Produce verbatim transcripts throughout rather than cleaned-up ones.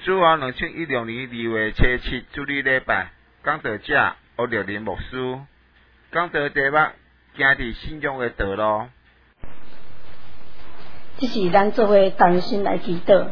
主后二千一六年二月初七主日礼拜，讲道者欧六林牧师，讲道题目行伫信仰的道路。 这是咱作为同心来祈祷。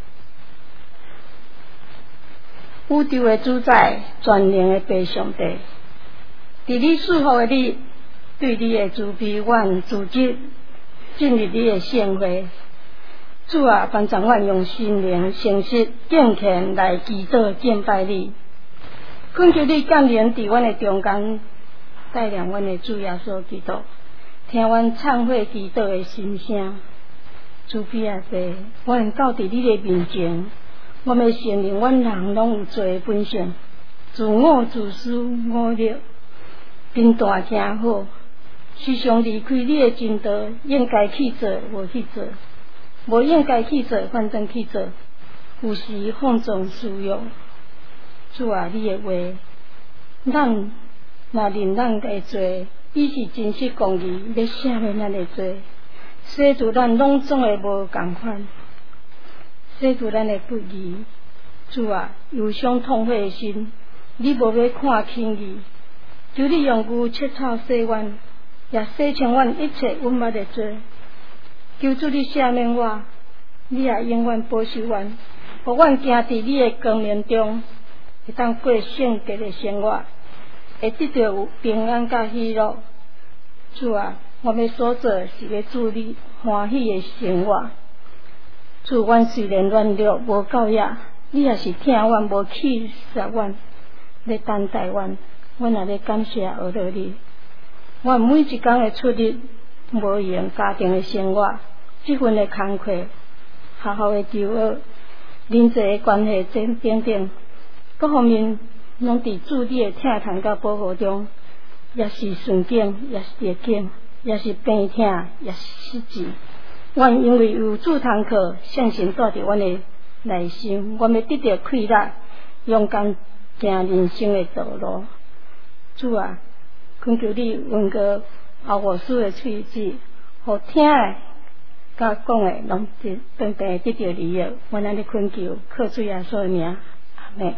宇宙的主宰，全能的爸上帝，伫你祝福的你，对你的慈悲，阮自己进入你的圣会。主啊，帮助阮用心灵、诚实、敬虔来祈祷敬拜你。恳求你降临伫阮的中间，带领阮的主耶稣基督，听阮忏悔祈祷的心声。慈悲啊爸，阮到伫你的面前，我们承认阮人拢有罪本性，自我自私、我力，并大正好，时常离开你的真道，应该去做无去做。无应该去做，反正去做，有时放纵私欲。主啊，你的话，咱若认咱的罪，伊是真实公义，要赦免咱的罪，洗除咱拢总的无共款，洗除咱的不义。主啊，忧伤痛悔的心，你无要看轻易，求你用牛切草洗阮，也洗清阮一切污物的罪。求主你赦免我，你也永远保守阮，互阮行伫你的光明中，会当过圣洁的生活，会得到有平安甲喜乐。主啊，我们所做是要祝你欢喜的生活。主，阮虽然软弱无教育，你也是听阮无气杀阮，要等待阮，阮也要感谢学乐你。阮每一天的出入，无用家庭的生活，这份的工课，学校的求学，人际的关系等等，各方面拢伫主你的疼痛甲保护中，也是顺境，也是逆境，也是病痛，也是失志。阮因为有主通课，相信带伫阮的内心，阮要得到快乐，勇敢行人生的道路。主啊，恳求你允过后护师的喙子，互听的甲讲的拢得当地得到利益。阮安尼恳求，靠主耶稣的名，阿门。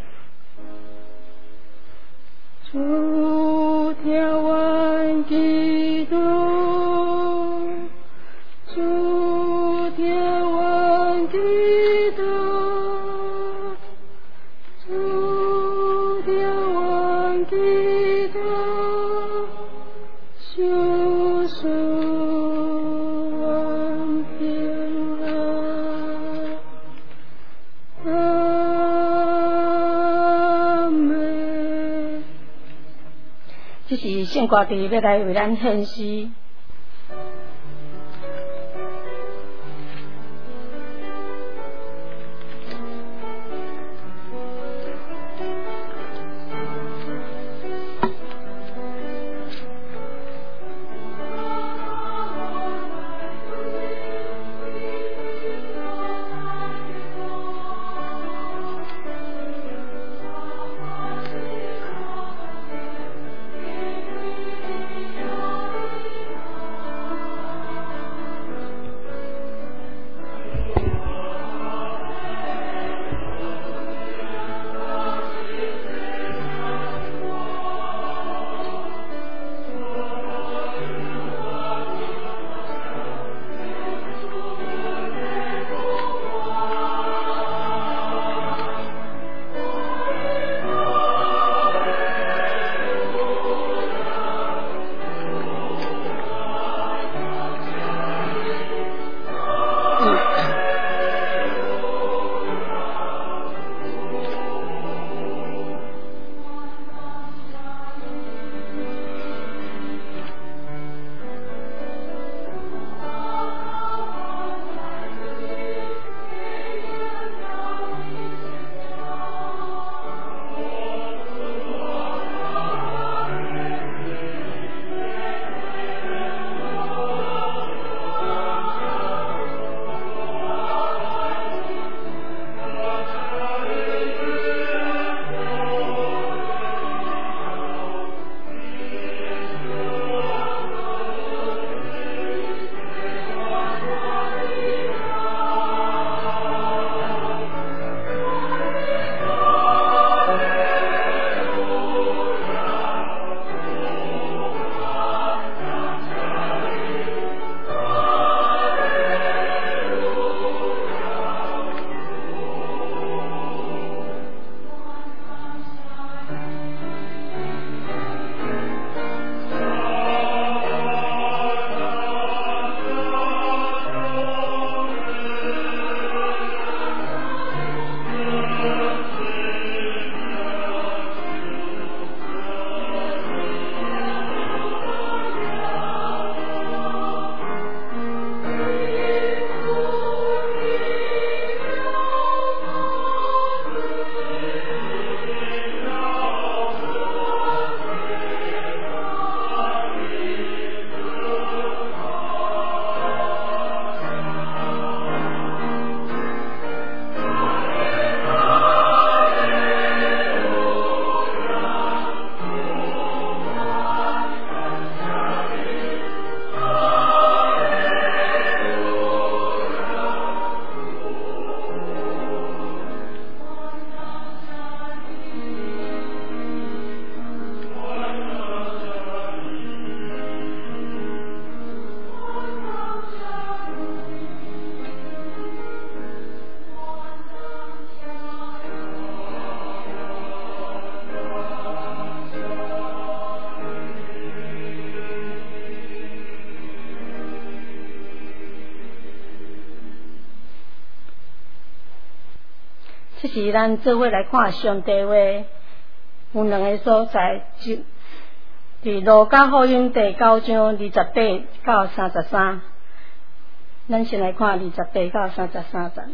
主听阮祈祷，主听阮祈祷，主听阮祈祷，救赎阮平安。阿门。 这是圣歌队要来为咱献诗。 这是咱做伙来看上帝话，有两个所在，就伫路加福音第九章二十八到三十三。咱先来看二十八到三十三节。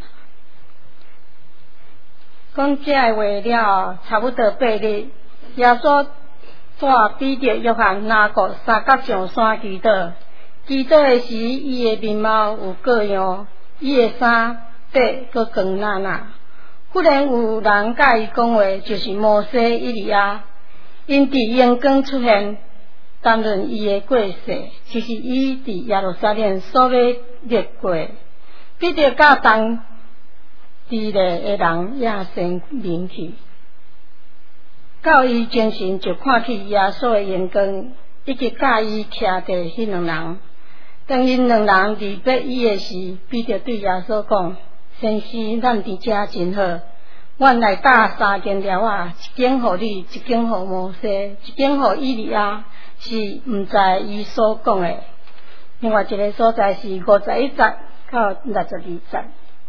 讲这个话了，差不多八日，耶稣带彼得、约翰、雅各三角上山祈祷。祈祷的时，伊的面貌有各样，伊的衫白搁光亮亮。忽然有人甲伊讲话，就是摩西、以利亚，因伫阳光出现，谈论伊的过世，就是伊伫耶路撒冷所要历过。彼得甲同伫咧的人也先明去，到伊精神就看去耶稣的阳光，以及甲伊徛伫迄两人。当因两人离别伊的时，彼得对耶稣讲：“先生，咱伫遮真好，阮来搭三间寮仔，一间互你，一间互摩西，一间互以利亚，是毋知伊所讲的。”另外一个所在是五十一节到六十二节。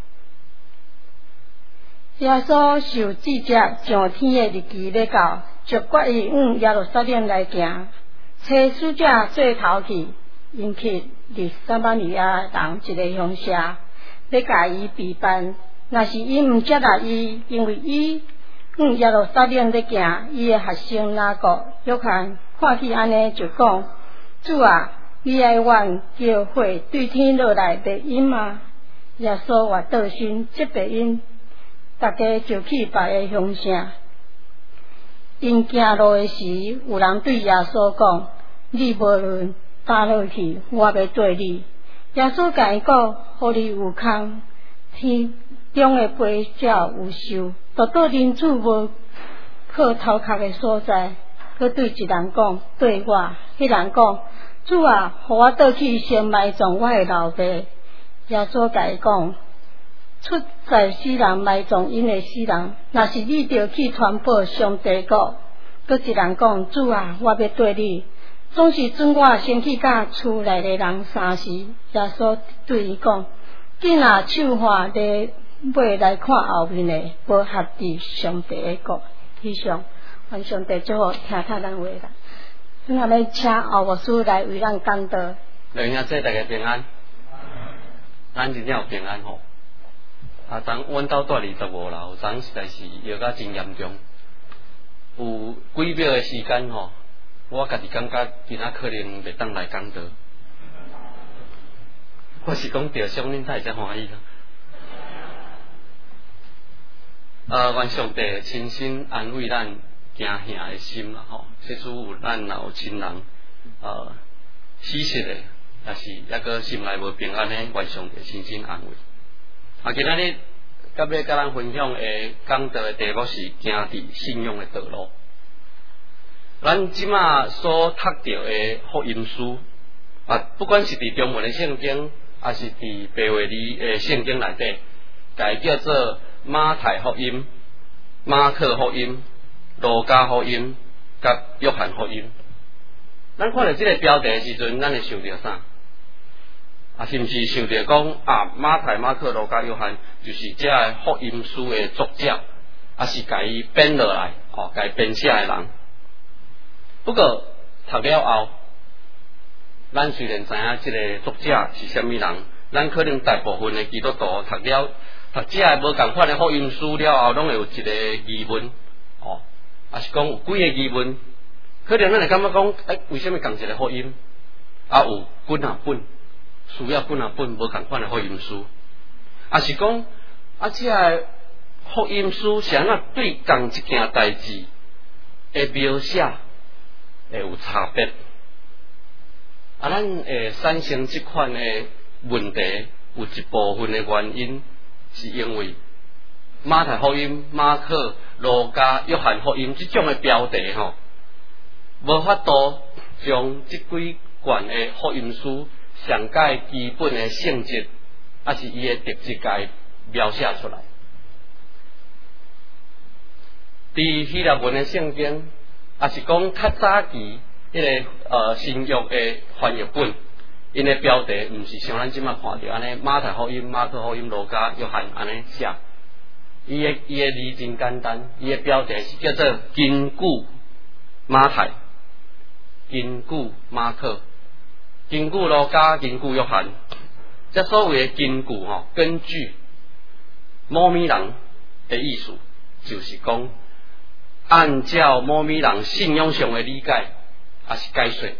耶稣受记者上天的日期要到，就决意往耶路撒冷来行，找使者做头去，引起伫撒玛利亚人一个乡下，要甲伊备办。若是伊毋接纳伊，因为伊往耶路撒冷要行，伊的学生雅各、约翰看见安尼就讲：“主啊，你爱阮叫火对天落来白因吗？”耶稣话倒身即白因。大家就去别个乡下，因行路的时，有人对耶稣讲：“你无论倒落去，我要对你。”耶稣甲伊讲：“互你有空，天中的杯才有收，倒到人主无靠头壳的所在。”佮对一人讲：“对我。”迄人讲：“主啊，互我倒去先埋葬我的老爸。”耶稣甲伊讲：“出在死人埋葬因的死人，若是你着去传播上帝国。”佮一人讲：“主啊，我要对你，总是准我先去甲厝内的人相时。”耶稣对伊讲：“囡仔手汗咧尾来看后面的，无合伫上帝的国。”以上，愿上帝祝福听他咱话啦。咱下要请后牧师来为咱讲道。 两兄弟大家平安，咱真正有平安吼。啊，昨阮兜住二十五楼，昨实在是药甲真严重，有几秒的时间吼，我家己感觉今仔可能袂当来讲道。我是讲着上恁太才欢喜啦。呃，愿上帝亲身安慰咱惊吓的心啦吼，即使有咱若有亲人呃死失的，也是抑个心内无平安的，愿上帝亲身安慰。啊，今仔日甲要甲咱分享的讲道的题目是行伫信仰的道路。咱即马所读到的福音书啊，不管是伫中文的圣经，还是伫白话字的圣经内底，该叫做马太福音、马可福音、路加福音、甲约翰福音。咱看到即个标题的时阵，咱会想到啥？啊，是毋是想着讲啊？马太、马可、路加、约翰就是这个福音书的作者，啊是甲伊编落来，哦，甲伊编写的人。不过读了后，咱虽然知影这个作者是虾米人，咱可能大部分的基督徒读了读这个无共款的福音书了后，拢会有一个疑问，哦，啊是讲有几个疑问，可能咱会感觉讲，诶、欸，为什么共一个福音，啊有几啊本？需要本啊本无共款的福音书，啊是讲啊，这个福音书是安怎对同一件代志的描写会有差别？啊，咱会产生这款的问题，有一部分的原因是因为马太福音、马可、路加、约翰福音这种的标题吼，无法度将这几卷的福音书上界基本的性质，还是伊的特质，甲描写出来。伫希腊文的圣经，也是讲较早期迄个呃新约的翻译本，因的标题毋是像咱即马看到安尼，马太福音、马可福音、路加、约翰安尼写， 伊的伊的字真简单，伊的标题是叫做根据马太、根据马可、根据路加、根据约翰。这所谓的根据吼，根据摩米人的意思，就是讲按照摩米人信仰上的理解，也是解说。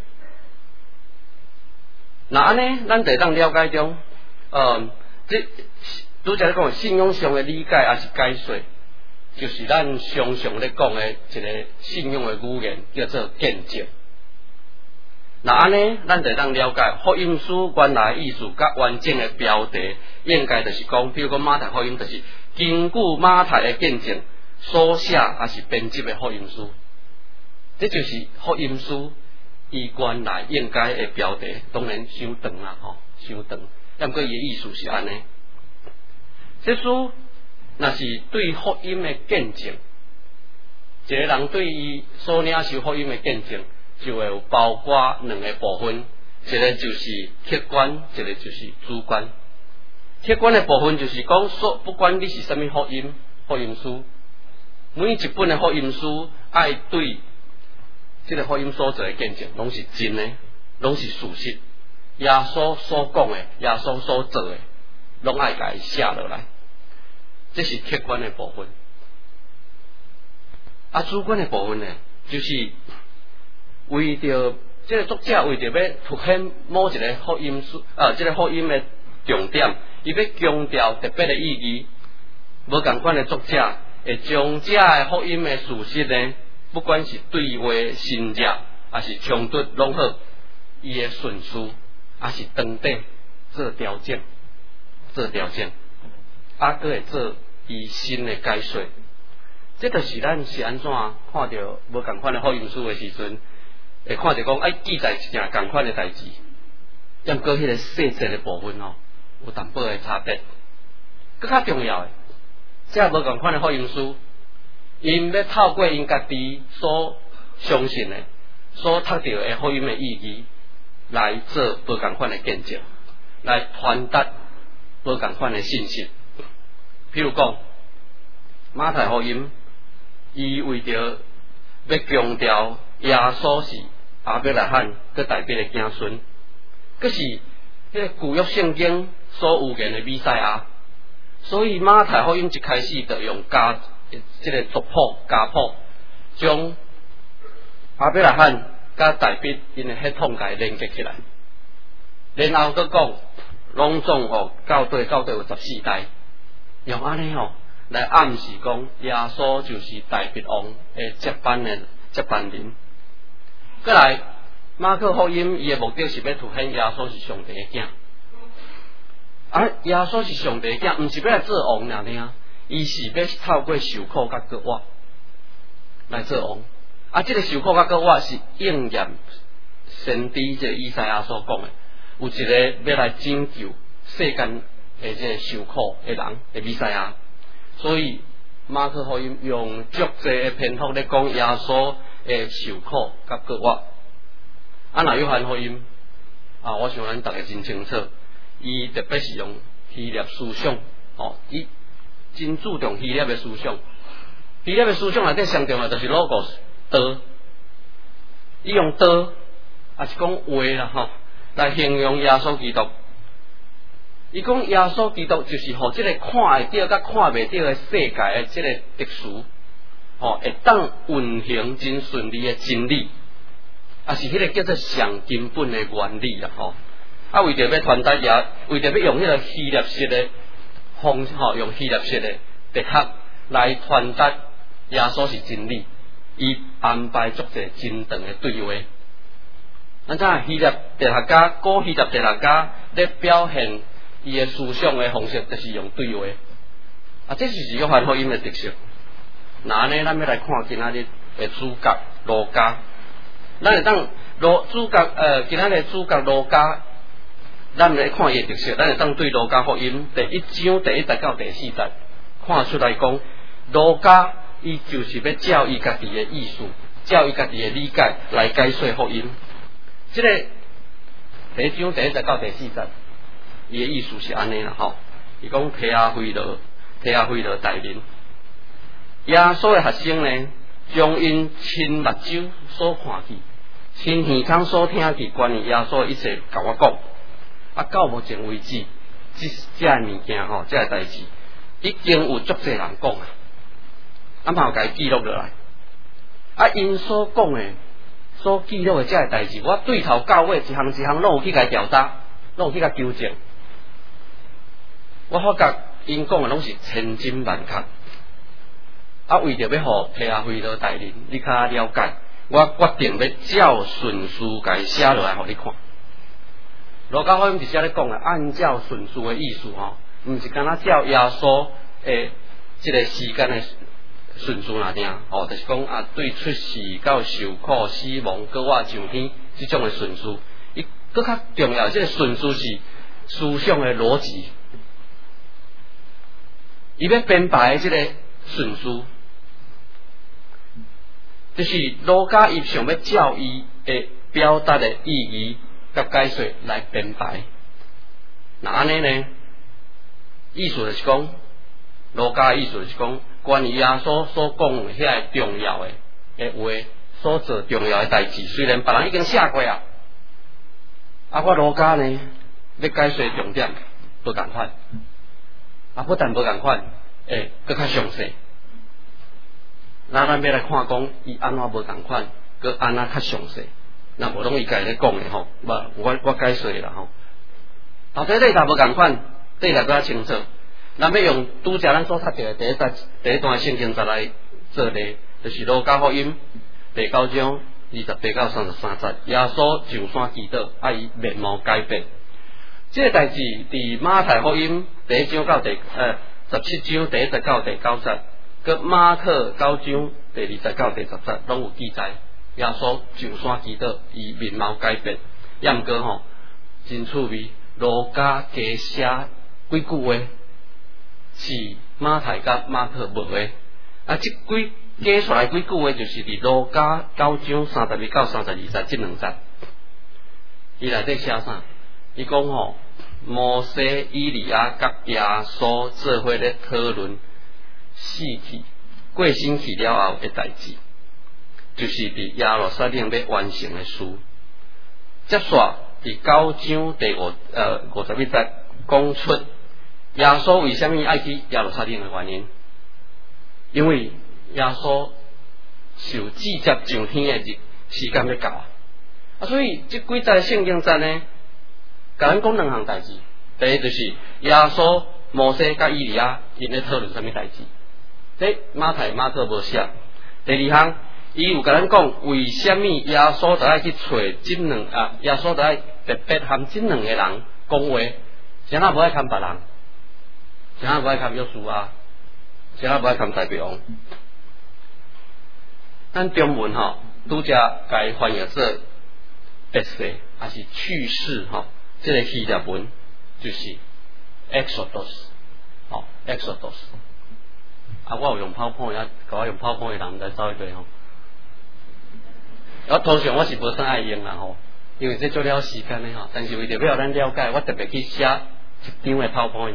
那安尼，咱就当了解中，呃，这拄则咧讲信仰上的理解，也是解说，就是咱常常咧讲的一个信仰的语言，叫做见证。那安尼，咱就当了解福音书原来意思甲完整的标题，应该就是讲，比如讲马太福音，就是根据马太的见证所写，也是编辑的福音书。这就是福音书伊原来应该的标题，当然伤长啦，吼，伤长。但不过伊的意思是安尼。这书若是对福音的见证，一个人对伊所领受福音的见证，就会有包括两个部分，一个就是客观，一个就是主观。客观的部分就是讲说，不管你是什么福音福音书，每一本的福音书爱对这个福音所做的见证，拢是真的，拢是事实。耶稣所讲的，耶稣所做的，拢爱甲伊写落来。这是客观的部分。啊，主观的部分呢，就是为着这个作者为着要凸显某一个福音书，啊，这个福音的重点，伊要强调特别的意义。无共款的作者会将这个福音的事实呢，不管是对话新约，还是冲突拢好，伊的顺序，还是当底做调整，做调整，啊，佫会做伊新的解说。这就是咱是安怎看到无共款的福音书的时阵，会看到讲爱记载一件共款的代志，但过迄个细节的部分哦，有淡薄的差别。更较重要的，这无共款的福音书，因要透过因家己所相信的、所读到的福音的意义，来做无共款的见证，来传达无共款的信息。譬如讲，马太福音，伊为着要强调耶稣是亚伯拉罕佮大卫的子孙，佮是迄个旧约圣经所有言的弥赛亚，所以马太福音一开始就用家即个族谱家谱，将亚伯拉罕佮大卫因的血统甲连接起来，然后佮讲拢总哦到底到底有十四代，用安尼哦来暗示讲耶稣就是大卫王的接班的接班人。再来，马可福音伊的目的是要凸显耶稣是上帝的囝，啊，耶稣是上帝的囝，毋是要来做王尔尔，伊是要透过受苦甲割腕来做王。啊，这个受苦甲割腕是应验先知这个以赛亚所讲的，有一个要来拯救世间的这个受苦的人的弥赛亚。所以马可福音用足济的篇幅咧讲耶稣的受苦甲割腕。啊，那约翰福音啊，我想咱大家真清楚，伊特别是用希腊思想，哦，伊真注重希腊的思想。希腊的思想内底上重要就是 logos 道，伊用道也是讲话啦吼，来形容耶稣基督。伊讲耶稣基督就是互即个看会到甲看袂到的世界的即个特殊，吼会当运行真顺利的真理，也是迄个叫做上根本的原理啦吼。啊，为着要传达也，为着要用迄个希腊式的方式吼，用希腊式的哲学来传达耶稣是真理，伊安排足者真长的对话。咱知希腊哲学家、古希腊哲学家咧表现伊的思想的方式，就是用对话。啊，这就是约翰福音的特色。那安尼，咱要来看今仔日的主角路加。咱会当路主角呃，今仔日主角路加，咱来看伊的特色。咱会当对路加福音第一章第一节到第四节看出来讲，路加伊就是要照伊家己的意思，照伊家己的理解来解说福音。这个第一章第一节到第四节。伊的意思是安尼啦吼，伊讲皮阿菲罗提阿非罗带领。耶稣的学生呢，将因亲目睭所看见、亲耳孔所听见关于耶稣一切，甲我讲。啊，到目前为止，这这个物件吼，这个代志已经有足侪人讲啊，啊嘛有甲伊记录落来。啊，因所讲的、所记录的这个代志，我对头到尾一项一项拢有去甲调查，拢有去甲纠正。我发觉因讲的拢是千真万确。啊，为着要互提阿非罗带领你较了解，我决定要照顺序甲伊写落来，互你看。路加福音是写咧讲的，按照顺序的意思吼，毋是干那照耶稣诶即个时间的顺序那定吼，就是讲啊，对出世到受苦、死亡、搁活上天即种的顺序，伊搁较重要，即个顺序是思想的逻辑，伊要编排即个顺序。就是路加伊想要照伊的表达的意义甲解说来编排。那安尼呢？意思就是讲，路加意思就是讲，关于耶稣所讲的遐个重要的诶话，所做重要的代志，虽然别人已經寫過啊，啊我路加呢要解說重點不共款，啊不但不共款，誒更較詳細。那咱要來看講，伊安怎無共款，佮安怎較詳細。那無攏伊家咧講嘅吼，無我我解說啦吼。頭第一題無共款，第二題較清楚。咱要用拄則咱所讀到嘅第一段第一段聖經再來做例，就是路加福音第九章二十八到三十三節，耶穌上山祈禱，啊伊面貌改變。這個代志佇馬太福音第一章到第呃十七章第一節到第九節。佮馬可九章第二十到第十節攏有記載，耶穌上山祈禱，伊面貌改變。也毋過吼，真趣味，路加加寫幾句話，是馬太甲馬可無的。啊，即幾加出來幾句話，就是佇路加九章三十二到三十二節即兩節。伊內底寫啥？伊講吼，摩西、以利亞甲耶穌做伙咧討論。死去過身去了後的代志，就是佇耶路撒冷要完成的事。接續佇九章第五呃五十一節講出耶穌為什麼愛去耶路撒冷的原因，因為耶穌受直接上天的日時間要到啊，啊所以這幾節聖經節呢，甲咱講兩項代志。第一就是耶穌、摩西甲以利亞因咧討論什麼代志。這馬太馬可無寫。第二項，伊有甲咱講，為什麼耶穌就愛去找即兩啊？耶穌就愛特別含即兩個人講話，誰也無愛看別人，誰也無愛看約書亞，誰也無愛看大衛王。咱中文吼，拄則甲伊翻譯做別世，還是去世吼？這個希臘文就是 Exodus， 吼 Exodus。啊，我有用 PowerPoint，啊，甲我用 PowerPoint 的人毋知走一堆吼。我通常我是無啥愛用啦吼，因為這做了時間的吼。但是為着要咱了解，我特別去寫一張的 PowerPoint。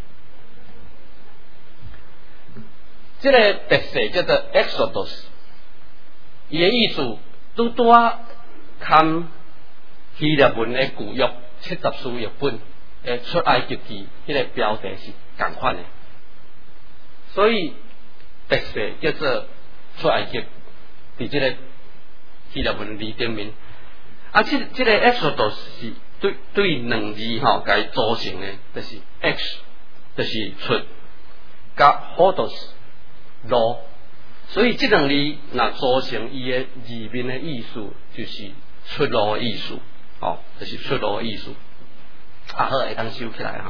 這個特色叫做 Exodus， 伊的意思拄拄啊，含希臘文的舊約七十書譯本誒出埃及記，迄個標題是共款的。所以特色叫做出埃及，伫即個希臘文字頂面。啊，即、這、即個 Exodus 是對對兩字吼，甲伊組成的，就是 X， 就是出，甲 Hodos 路。所以即兩字若組成伊的字面的意思，就是出路的意思，哦，就是出路的意思。啊，好，會當收起來吼。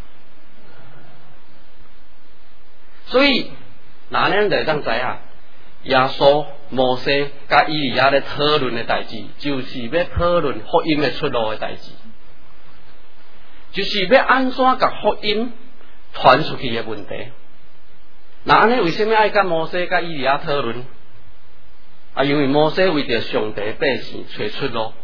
所以，哪能就當知啊？耶穌、摩西甲以利亞咧討論嘅代志，就是要討論福音嘅出路嘅代志，就是要安怎甲福音傳出去嘅問題。那安尼為什麼愛甲摩西甲以利亞討論？啊，因為摩西為着上帝百姓找出路，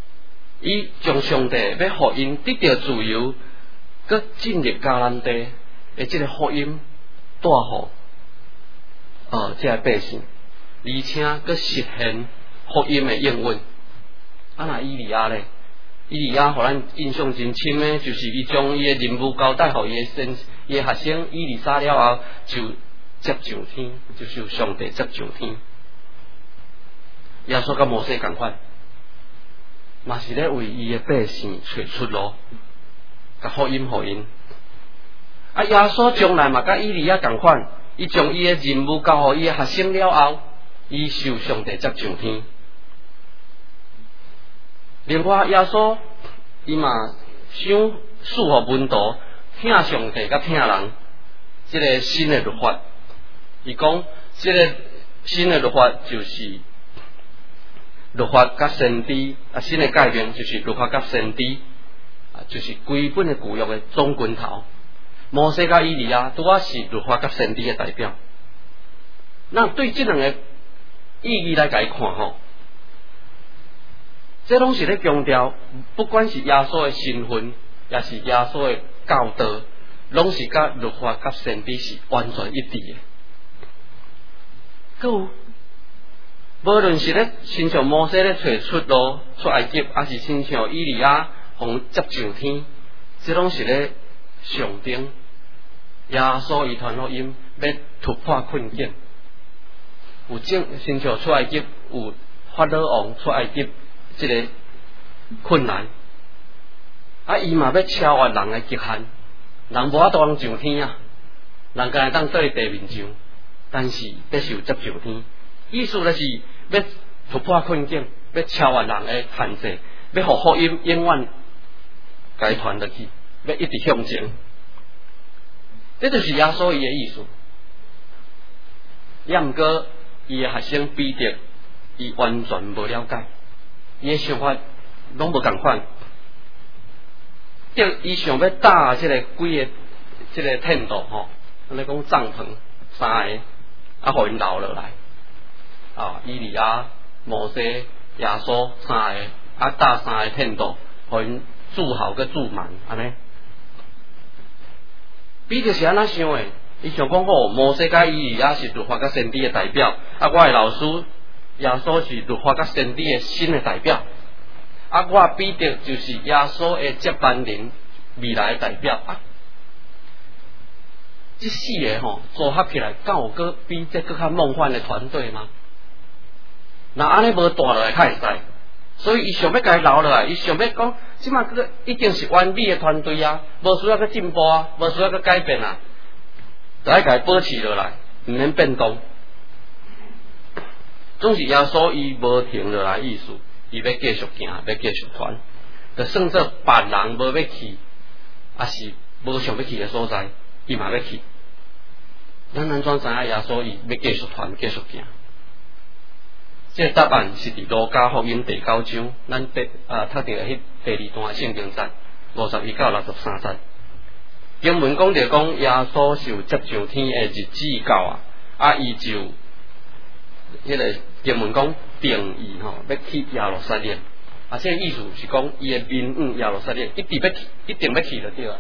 伊將上帝要互因得到自由，佮進入迦南地。 诶，即个福音带互呃，即个百姓，而且佫实现福音的应允。啊，那以利亚咧，以利亚互咱印象真深诶，就是伊将伊诶任务交代互伊诶先，伊诶学生以利沙了后，就接上天，就受上帝接上天。耶稣甲摩西共款，嘛是咧为伊诶百姓找出路，甲福音互因。啊，耶稣将来嘛，甲以利亚共款。伊将伊诶任务交互伊诶学生了后，伊受上帝接上天。另外，耶稣伊嘛想赐予门徒听上帝甲听人，即、这个新诶律法。伊讲，即、这个新诶律法就是律法甲先知啊，新诶概念就是律法甲先知啊，就是规本诶旧约诶总拳头。摩西甲以利亚拄啊是律法甲先知嘅代表，那对这两个意义来甲伊看吼，这拢是咧强调，不管是耶稣嘅身份，也是耶稣嘅教导，拢是甲律法甲先知是完全一致嘅。佮有，无论是咧亲像摩西咧找出路出埃及，还是亲像以利亚互接上天，这拢是咧上顶。耶稣伊传福音要突破困境，有正亲像出埃及有法老王出埃及即个困难，啊伊嘛要超越人诶极限，人无法度通上天啊，人敢会当做地面上，但是必须有接上天，意思就是要突破困境，要超越人诶限制，要互福音永远甲伊传落去，要一直向前。这就是耶稣伊诶意思，也毋过伊诶学生彼得，伊完全无了解，伊诶想法拢无共款。着伊想要搭即个几个即个天道吼，安尼讲帐篷三个，啊，互因留落来。啊，以利亚、摩西、耶稣三个，啊搭三个天道，互因住好个住满，安尼。彼得是安怎想诶？伊想讲好，摩西甲以利亚是律法甲先知诶代表，啊，我诶老师耶稣是律法甲先知诶新诶代表，啊，我彼得就是耶稣诶接班人未来诶代表啊。这四个吼组合起来，敢有个比这更较梦幻诶团队吗？那安尼无带落来较会使，所以伊想要甲伊留落来，伊想要讲。即马个一定是完美的团队啊，无需要去进步啊，无需要去改变啊，就爱甲伊保持落来，毋免变动。总是耶稣伊无停落来意思，伊要继续行，要继续传，就算做别人无要去，也是无想要去的所在，伊嘛要去。咱安怎知影耶稣伊要继续传，继续行？这个答案是伫路加福音第九章，咱第啊读到迄第二段圣经节五十一到六十三节。经文讲着讲耶稣受接上天的日子到啊，啊伊就迄个经文讲定义吼要去耶路撒冷，啊这个意思是讲伊的民嗯耶路撒冷一定要去，一定要去就对啊。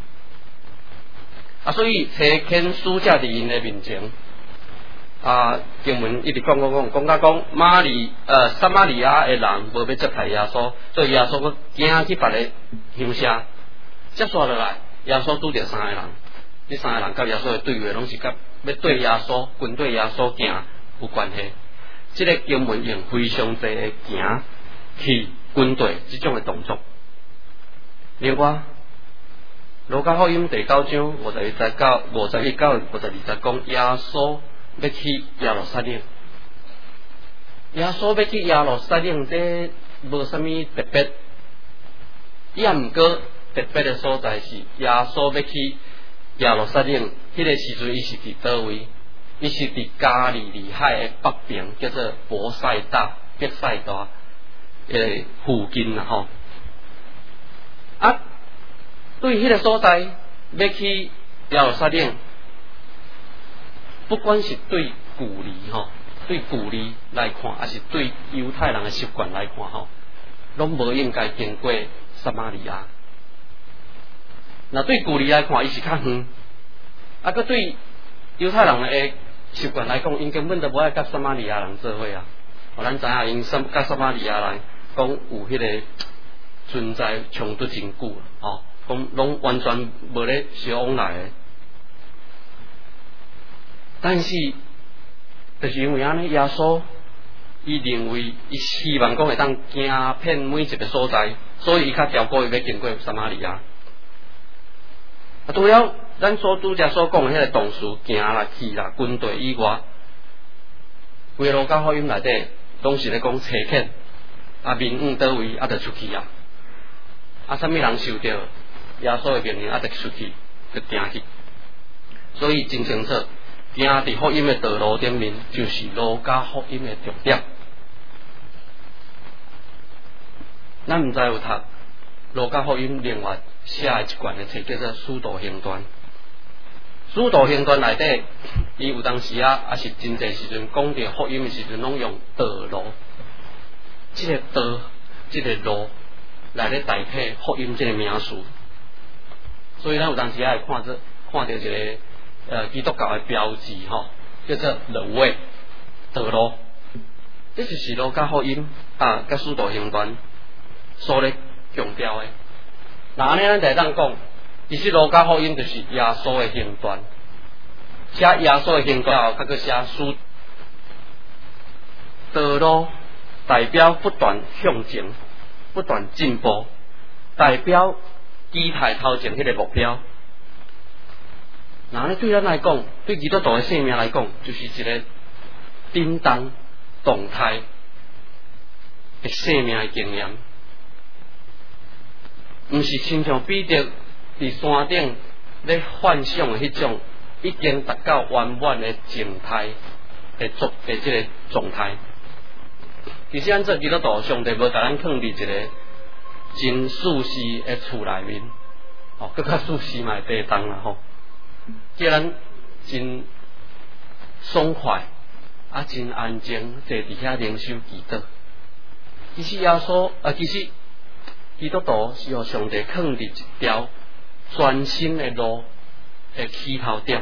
啊所以提遣使者伫因的面前。啊，经文一直讲讲讲，讲甲讲马利呃撒玛利亚的人无要接待耶稣，所以耶稣佫行去别个乡下，接续落来，耶稣拄着三个人，这三个人甲耶稣的对话拢是甲要对耶稣、跟对耶稣行有关系。这个经文用非常济的行去跟对这种的动作。另外，路加福音第九章五十一节到五十一到五十二节讲耶稣。要去耶路撒冷，耶稣要去耶路撒冷，这无啥物特别，也毋过特别的所在是耶稣要去耶路撒冷，迄个时阵伊是伫倒位？伊是伫加利利海的北边，叫做伯赛大、伯赛大诶附近啦吼。啊，对迄个所在要去耶路撒冷。不管是对古利吼，对古利来看，还是对犹太人的习惯来看吼，拢无应该经过撒玛利亚。那对古利来看，伊是较远， 啊，佮对犹太人诶习惯来讲，因根本都无爱甲撒玛利亚人做伙啊。哦，咱知影因撒甲撒玛利亚人讲有迄个存在冲突真久啊，哦，讲拢完全无咧相往来诶。但是，就是因为安尼，耶稣伊认为伊希望讲会当行遍每一个所在，所以伊较条故意要经过撒玛利亚。啊，除了咱所拄则所讲的迄个同事行啦、去啦、军队以外，规路加福音内底拢是咧讲车欠，啊，民往倒位啊，就出去啊，啊，啥物人受到耶稣的命令啊，就出去，就行去，所以真清楚。行伫福音的道路顶面，就是路加福音的重点。咱毋知有读路加福音另外写的一卷的册，叫做《使徒行传》。《使徒行传》内底，伊有当时啊，也是真侪时阵讲到福音的时阵，拢用道路，即、這个道，即、這个路来咧代替福音即个名词。所以咱有当时啊，会看着看到一个。呃，基督教的标志吼，叫做 The Way 道路，这就是路加福音啊，甲使徒行传所咧强调的。那安尼咱就当讲，其实路加福音就是耶稣的行传，写耶稣的行传后，甲个写书道路，代表不断向前，不断进步，代表期待头前迄个目标。那咧对咱来讲，对基督徒的生命来讲，就是一个叮当动态的生命的经验，毋是亲像彼得伫山顶咧幻想的迄种已经达到圆满的静态的状的即个状态。其实咱做基督徒，上帝无甲咱放伫一个真舒适的厝内面，哦，更较舒适嘛地当啦吼。叫咱真爽快啊，真安静，坐伫遐灵修祈祷。其实耶稣啊，其实基督徒是互上帝放伫一条全新的路的起头点。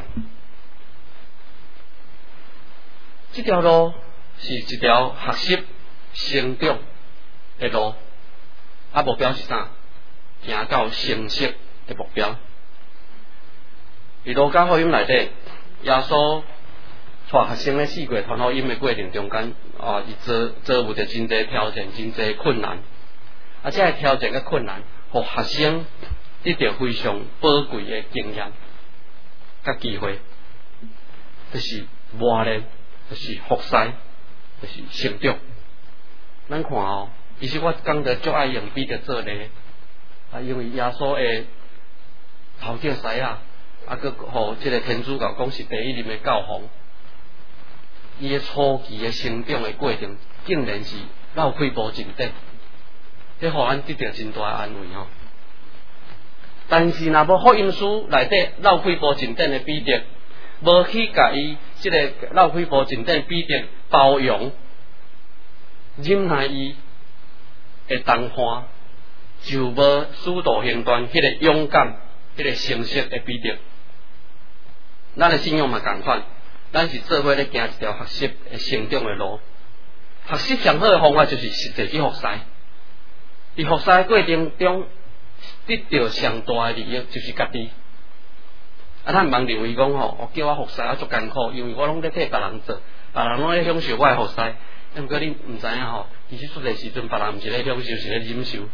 这条路是一条学习成长的路，啊，目标是啥？行到成熟的目标。伫路加福音内底，耶稣带学生咧四过传福音的过程中间，啊，伊遭遭遇着真侪挑战，真侪困难。啊，这个挑战甲困难，互学生得到非常宝贵的经验甲机会，就是磨练，就是服侍，就是成长。咱看哦，其实我讲着足爱用彼得做例，啊，因为耶稣的头叫师啊。啊，佮互即个天主教讲是第一任的教皇，伊个初期的成长的过程，竟然是绕开步真短，这互咱得到真大安慰吼。但是若无福音书内底绕开步真短的彼得，无去甲伊即个绕开步真短彼得包容，忍耐伊的同伴，就无使徒行传迄个勇敢、迄个成熟的彼得。咱的信仰嘛共款，咱是做伙咧行一条学习的成长的路。学习上好的方法就是实际去服侍。伫服侍的过程中，得到上大的利益就是家己。啊，咱毋茫认为讲吼，我叫我服侍啊足艰苦，因为我拢咧替别人做，别人拢咧享受我的服侍。毋过你毋知影吼，其实出个时阵，别人毋是咧享受，是咧忍受。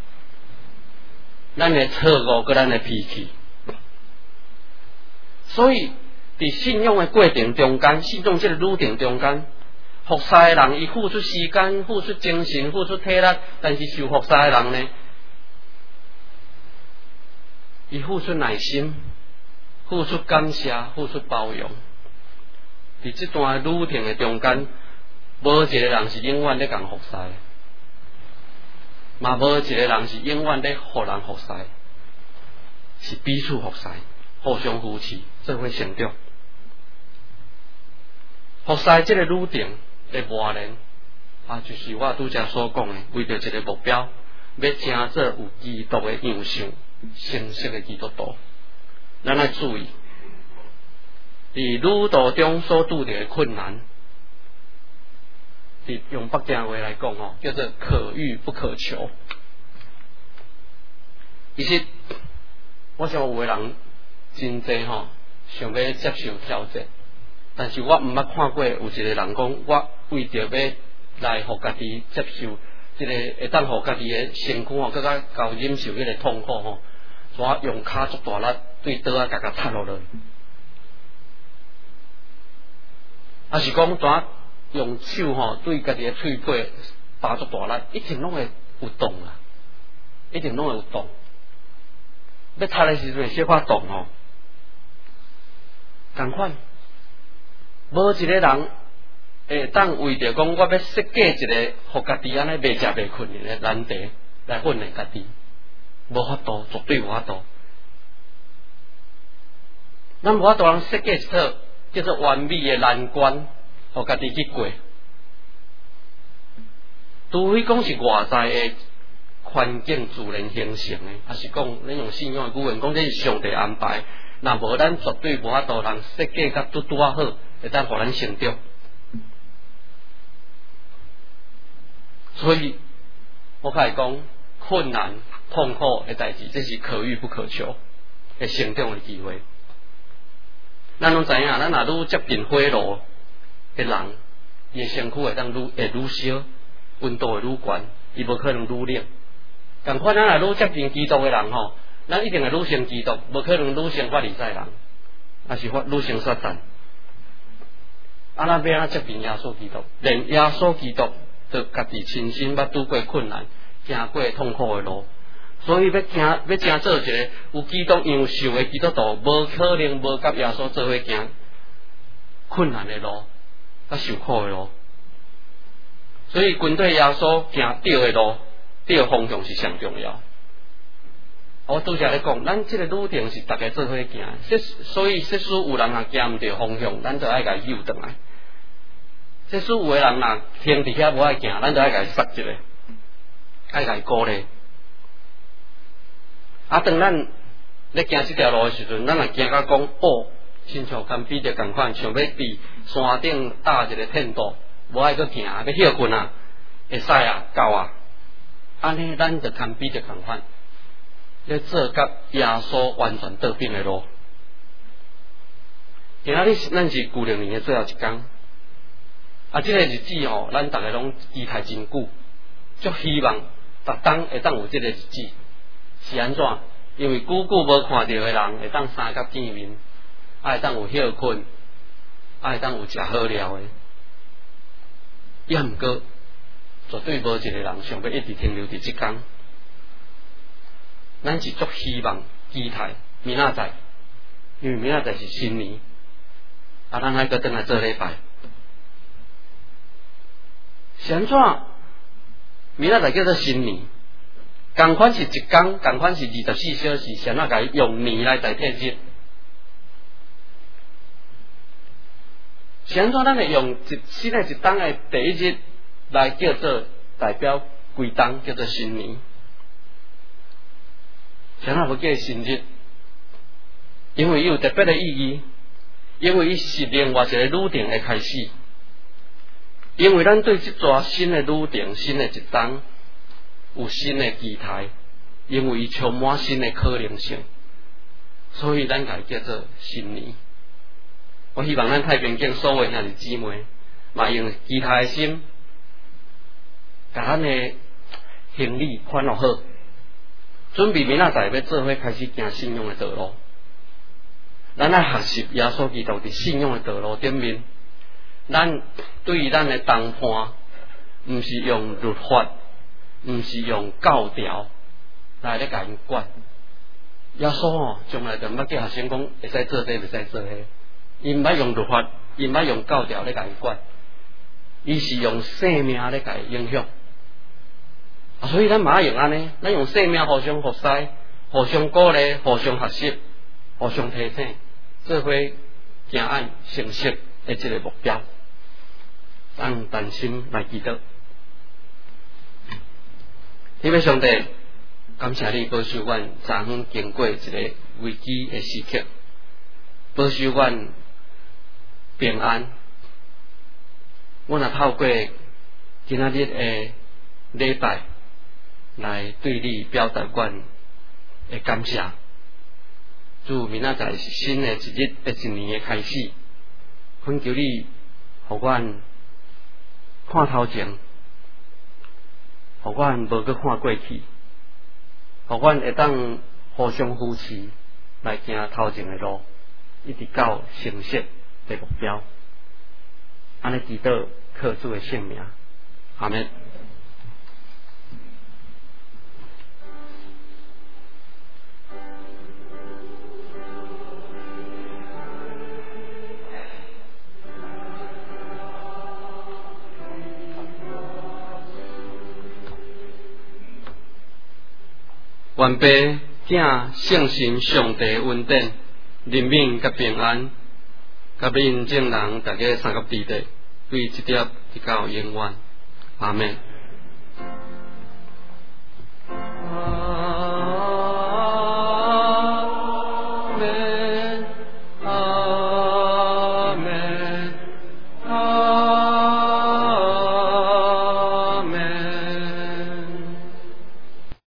咱的错误佮咱的脾气。所以，伫信仰的过程中间，信仰这个路程中间，服侍的人，伊付出时间、付出精神、付出体力，但是受服侍的人呢，伊付出耐心、付出感谢、付出包容。伫这段路程的中间，无一个人是永远咧共服侍，嘛无一个人是永远咧互人服侍，是彼此服侍。互相扶持，做伙成长。服侍这个路程的磨练啊，就是我拄则所讲的，为着一个目标，要成做有基督的样相、成熟的基督徒。咱要注意， 伫旅途中所拄着的困难，伫用北京话来讲吼，叫做可遇不可求。其实，我想有个人真济吼，想要接受挑战，但是我毋捌看过有一个人讲，我为着要来互家己接受，即、這个会当互家己的身躯吼，更加够忍受迄个痛苦吼，我用骹足大力对倒啊，甲甲插落来，啊是讲怎用手吼对家己的喙背打足大力，一定拢会有动啊，一定拢会有动。要插的时阵小可动吼，同款，无一个人会当为着讲我要设计一个互家己安尼袂食袂困的难题来训练家己，无法度，绝对无法度。咱无法度通设计一套叫做完美的难关，互家己去过。除非讲是外在的环境自然形成的，还是讲咱用信仰的语言讲，这是上帝安排。若无，咱绝对无法度人设计甲拄拄啊好，会当互咱成长。所以，我开始讲困难、痛苦的代志，这是可遇不可求的成长的机会。咱拢知影，咱若愈接近火炉的人，伊的身躯会当愈会愈烧，温度会愈悬，伊无可能愈冷。同款，咱若愈接近基督的人吼，咱一定会愈成基督，无可能愈成法利赛人，也是法愈成撒旦。啊，咱要安接近耶稣基督，连耶稣基督都家己亲身捌拄过困难，行过痛苦的路，所以要行要行做一个有基督样受的基督徒，无可能无甲耶稣做伙行困难的路，甲受苦的路。所以，跟对耶稣行对的路。对的方向是上重要。我拄则咧讲，咱即个路程是大家做伙行，所以即使有人若行毋对方向，咱就爱甲伊诱转来。即使有个人若停伫遐无爱行，咱就爱甲伊刹一下，爱甲伊鼓励。啊，当咱咧行即条路的时阵，咱若行到讲哦，亲像甘比着共款，想要伫山顶搭一个텐트，无爱搁行，要歇困啊，会使啊，够啊。安尼，咱就堪比着共款，咧做甲耶稣完全对边的路。今仔日咱是旧历年的最后一天，啊，即、這个日子吼，咱大家拢期待真久，足希望逐当会当有即个日子。是安怎？因为久久无看到的人会当三甲见面，啊，会当有歇困，啊，会当有食好料的，也毋过。绝对无一个人想要一直停留伫即天，咱是足希望、期待明仔载，因为明仔载是新年，啊，咱还搁倒来做礼拜。是安怎？明仔载叫做新年，共款是一天，共款是二十四小时，先啊，甲伊用年来代替日。是安怎？咱会用一新的一天的第一日。来叫做代表规冬，叫做新年。谁也无叫新日，因为伊有特别的意义，因为伊是另外一个旅程的开始。因为咱对这段新的旅程、新的一冬有新的期待，因为伊充满新的可能性，所以咱甲伊叫做新年。我希望咱太平间所有兄弟姊妹，嘛用期待的心。甲咱的行李款落好，准备明仔载要做伙开始行信仰的道路。咱爱学习耶稣基督伫信仰的道路顶面，咱对于咱的谈判，毋是用律法，毋是用教条来咧甲因管。耶稣哦，从来就毋捌叫学生讲会使做这，袂使做迄。伊毋捌用律法，伊毋捌用教条咧甲因管，伊是用生命咧甲伊影响。啊，所以咱嘛用安尼，咱用生命互相服侍，互相鼓励，互相学习，互相提醒，做伙行按成熟的这个目标，让担心来祈祷。天父上帝，感谢你保守阮昨昏经过一个危机的时刻，保守阮平安。我若透过今仔日的礼拜来对你表达阮的感谢。主，明仔载是新的一日的一年的开始，恳求你，互阮看头前，互阮无搁看过去，互阮会当互相扶持来行头前的路，一直到成熟的目标。安尼祈祷靠主的圣名，阿们。愿父、子、圣神、上帝恩典、怜悯甲平安，甲恁众人大家三个地地，对一直直到永远。阿们。